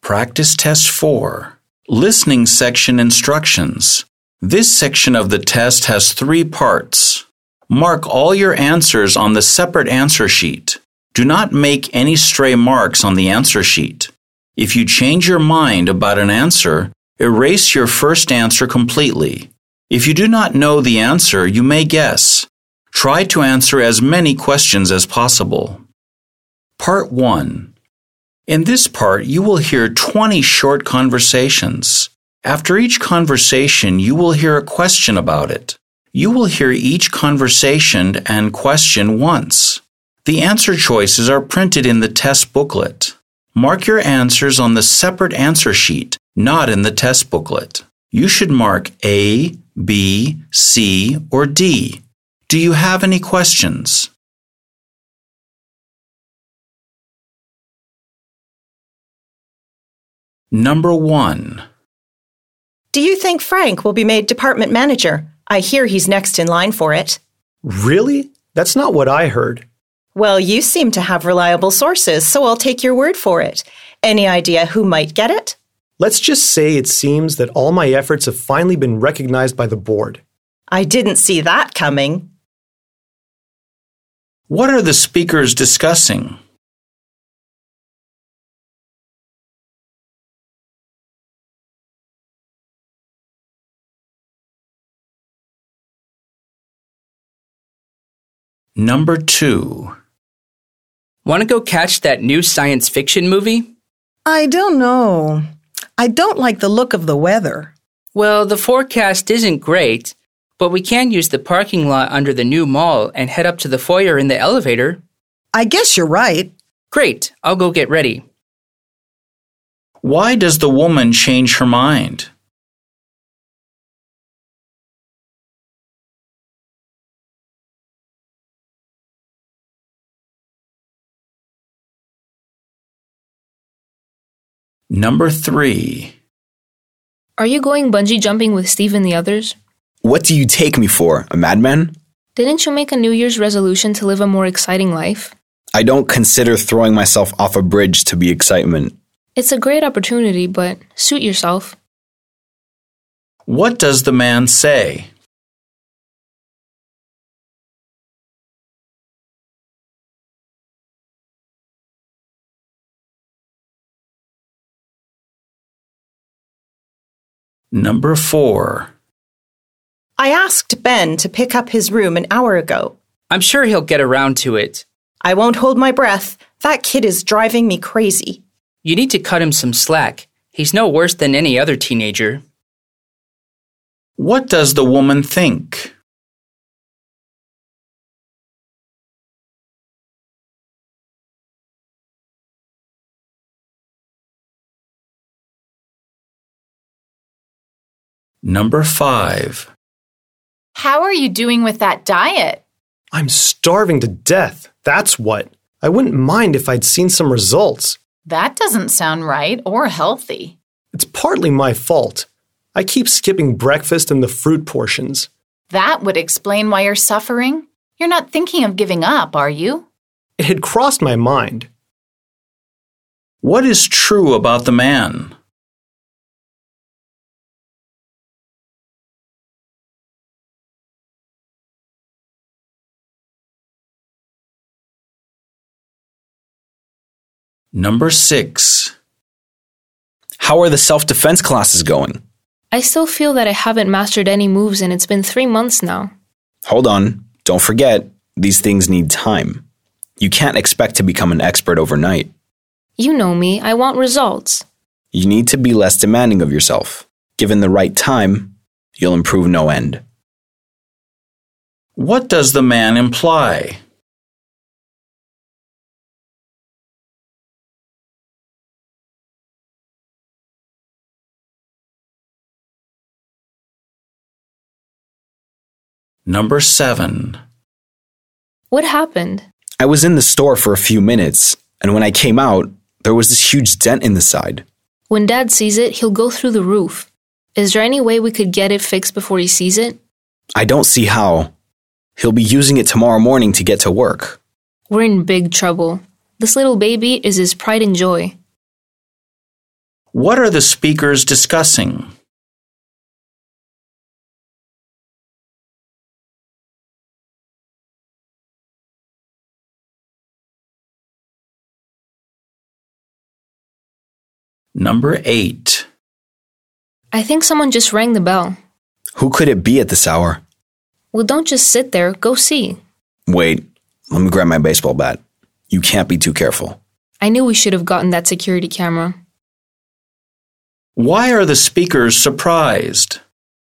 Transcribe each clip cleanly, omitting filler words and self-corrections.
Practice Test 4. Listening Section Instructions. This section of the test has 3 parts. Mark all your answers on the separate answer sheet. Do not make any stray marks on the answer sheet. If you change your mind about an answer, erase your first answer completely. If you do not know the answer, you may guess. Try to answer as many questions as possible. Part 1. In this part, you will hear 20 short conversations. After each conversation, you will hear a question about it. You will hear each conversation and question once. The answer choices are printed in the test booklet. Mark your answers on the separate answer sheet, not in the test booklet. You should mark A, B, C, or D. Do you have any questions? Number 1. Do you think Frank will be made department manager? I hear he's next in line for it. Really? That's not what I heard. Well, you seem to have reliable sources, so I'll take your word for it. Any idea who might get it? Let's just say it seems that all my efforts have finally been recognized by the board. I didn't see that coming. What are the speakers discussing? Number 2. Want to go catch that new science fiction movie? I don't know. I don't like the look of the weather. Well, the forecast isn't great, but we can use the parking lot under the new mall and head up to the foyer in the elevator. I guess you're right. Great, I'll go get ready. Why does the woman change her mind? Number 3. Are you going bungee jumping with Steve and the others? What do you take me for, a madman? Didn't you make a New Year's resolution to live a more exciting life? I don't consider throwing myself off a bridge to be excitement. It's a great opportunity, but suit yourself. What does the man say? Number 4. I asked Ben to pick up his room an hour ago. I'm sure he'll get around to it. I won't hold my breath. That kid is driving me crazy. You need to cut him some slack. He's no worse than any other teenager. What does the woman think? Number 5. How are you doing with that diet? I'm starving to death, that's what. I wouldn't mind if I'd seen some results. That doesn't sound right or healthy. It's partly my fault. I keep skipping breakfast and the fruit portions. That would explain why you're suffering. You're not thinking of giving up, are you? It had crossed my mind. What is true about the man? Number 6. How are the self-defense classes going? I still feel that I haven't mastered any moves and it's been 3 months now. Hold on. Don't forget, these things need time. You can't expect to become an expert overnight. You know me, I want results. You need to be less demanding of yourself. Given the right time, you'll improve no end. What does the man imply? Number 7. What happened? I was in the store for a few minutes, and when I came out, there was this huge dent in the side. When Dad sees it, he'll go through the roof. Is there any way we could get it fixed before he sees it? I don't see how. He'll be using it tomorrow morning to get to work. We're in big trouble. This little baby is his pride and joy. What are the speakers discussing? Number 8. I think someone just rang the bell. Who could it be at this hour? Well, don't just sit there. Go see. Wait, let me grab my baseball bat. You can't be too careful. I knew we should have gotten that security camera. Why are the speakers surprised?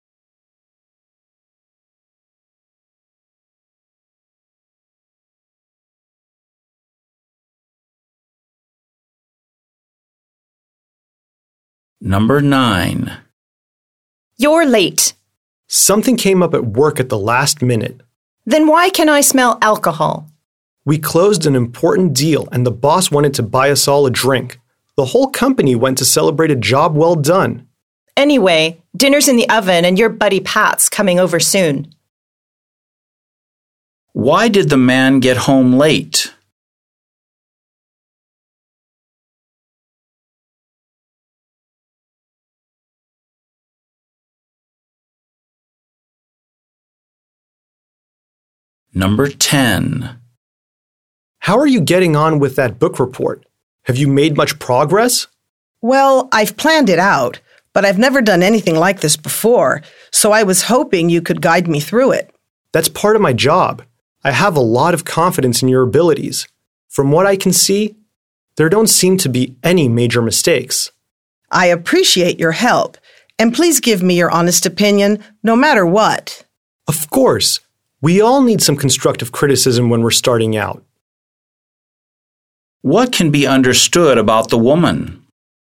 Number 9. You're late. Something came up at work at the last minute. Then why can I smell alcohol? We closed an important deal and the boss wanted to buy us all a drink. The whole company went to celebrate a job well done. Anyway, dinner's in the oven and your buddy Pat's coming over soon. Why did the man get home late? Number 10. How are you getting on with that book report? Have you made much progress? Well, I've planned it out, but I've never done anything like this before, so I was hoping you could guide me through it. That's part of my job. I have a lot of confidence in your abilities. From what I can see, there don't seem to be any major mistakes. I appreciate your help, and please give me your honest opinion, no matter what. Of course. We all need some constructive criticism when we're starting out. What can be understood about the woman?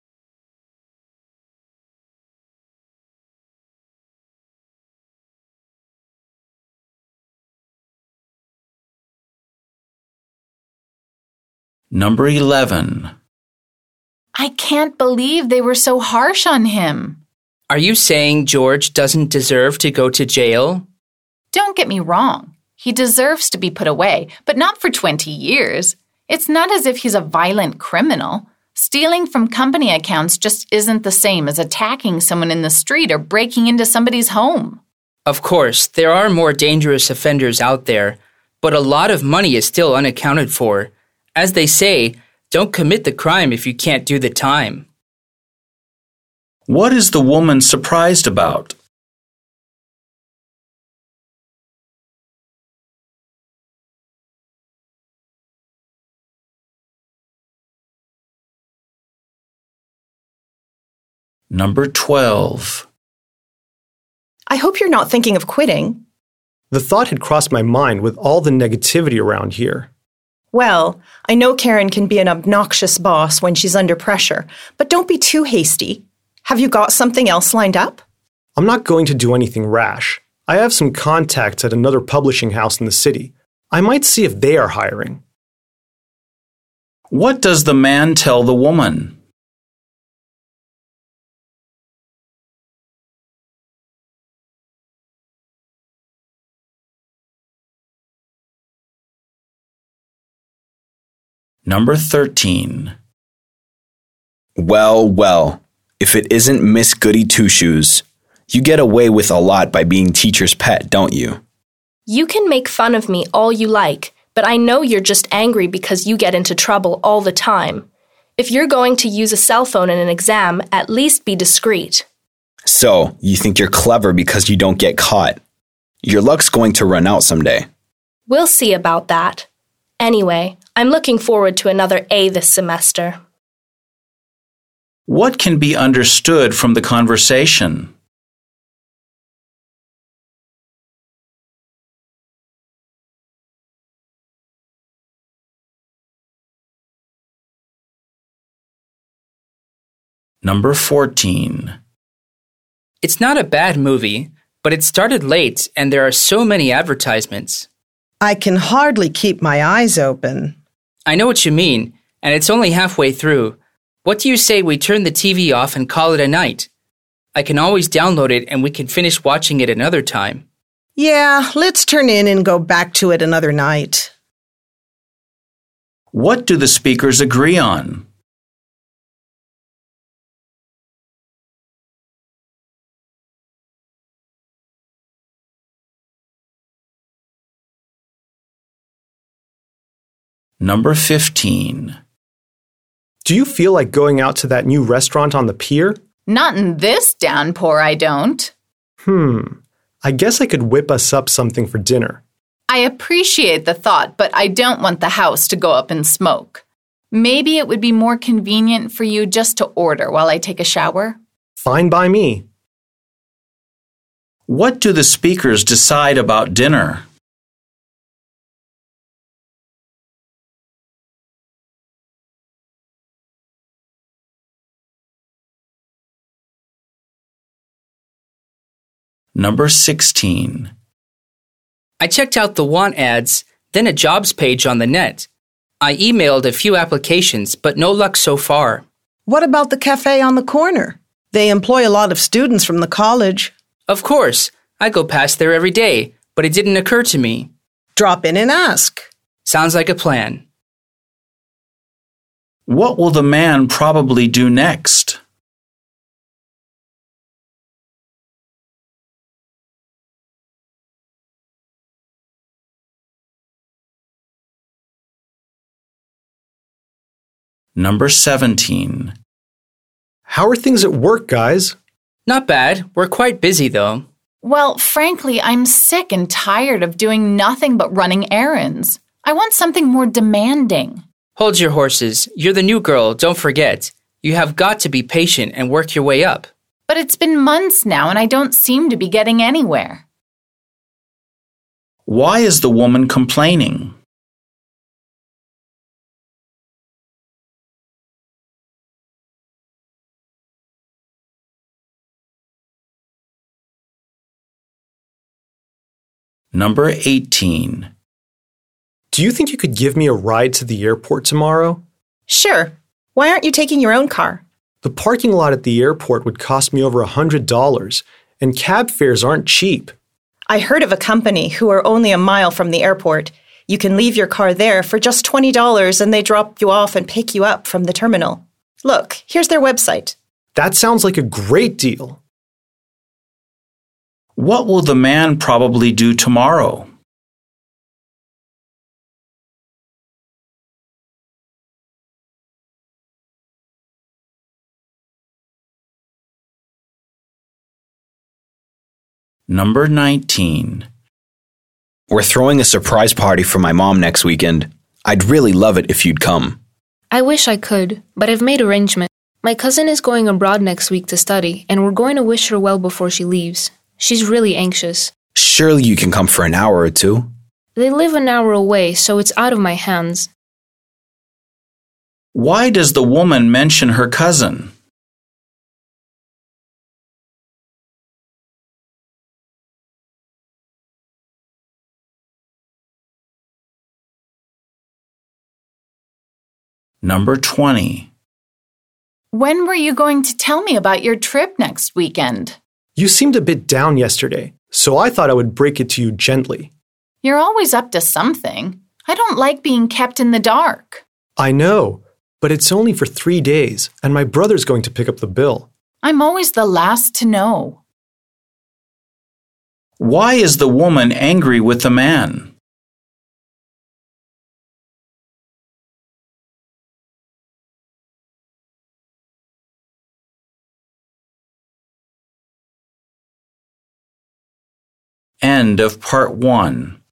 Number 11. I can't believe they were so harsh on him. Are you saying George doesn't deserve to go to jail? Don't get me wrong. He deserves to be put away, but not for 20 years. It's not as if he's a violent criminal. Stealing from company accounts just isn't the same as attacking someone in the street or breaking into somebody's home. Of course, there are more dangerous offenders out there, but a lot of money is still unaccounted for. As they say, don't commit the crime if you can't do the time. What is the woman surprised about? Number 12. I hope you're not thinking of quitting. The thought had crossed my mind with all the negativity around here. Well, I know Karen can be an obnoxious boss when she's under pressure, but don't be too hasty. Have you got something else lined up? I'm not going to do anything rash. I have some contacts at another publishing house in the city. I might see if they are hiring. What does the man tell the woman? Number 13. Well, if it isn't Miss Goody Two-Shoes. You get away with a lot by being teacher's pet, don't you? You can make fun of me all you like, but I know you're just angry because you get into trouble all the time. If you're going to use a cell phone in an exam, at least be discreet. So, you think you're clever because you don't get caught. Your luck's going to run out someday. We'll see about that. Anyway, I'm looking forward to another A this semester. What can be understood from the conversation? Number 14. It's not a bad movie, but it started late and there are so many advertisements. I can hardly keep my eyes open. I know what you mean, and it's only halfway through. What do you say we turn the TV off and call it a night? I can always download it and we can finish watching it another time. Yeah, let's turn in and go back to it another night. What do the speakers agree on? Number 15. Do you feel like going out to that new restaurant on the pier? Not in this downpour, I don't. I guess I could whip us up something for dinner. I appreciate the thought, but I don't want the house to go up in smoke. Maybe it would be more convenient for you just to order while I take a shower? Fine by me. What do the speakers decide about dinner? Number 16. I checked out the want ads, then a jobs page on the net. I emailed a few applications, but no luck so far. What about the cafe on the corner? They employ a lot of students from the college. Of course, I go past there every day, but it didn't occur to me. Drop in and ask. Sounds like a plan. What will the man probably do next? Number 17. How are things at work, guys? Not bad. We're quite busy, though. Well, frankly, I'm sick and tired of doing nothing but running errands. I want something more demanding. Hold your horses. You're the new girl, don't forget. You have got to be patient and work your way up. But it's been months now and I don't seem to be getting anywhere. Why is the woman complaining? Number 18. Do you think you could give me a ride to the airport tomorrow? Sure. Why aren't you taking your own car? The parking lot at the airport would cost me over $100, and cab fares aren't cheap. I heard of a company who are only a mile from the airport. You can leave your car there for just $20 and they drop you off and pick you up from the terminal. Look, here's their website. That sounds like a great deal. What will the man probably do tomorrow? Number 19. We're throwing a surprise party for my mom next weekend. I'd really love it if you'd come. I wish I could, but I've made arrangements. My cousin is going abroad next week to study, and we're going to wish her well before she leaves. She's really anxious. Surely you can come for an hour or two. They live an hour away, so it's out of my hands. Why does the woman mention her cousin? Number 20. When were you going to tell me about your trip next weekend? You seemed a bit down yesterday, so I thought I would break it to you gently. You're always up to something. I don't like being kept in the dark. I know, but it's only for 3 days, and my brother's going to pick up the bill. I'm always the last to know. Why is the woman angry with the man? End of part 1.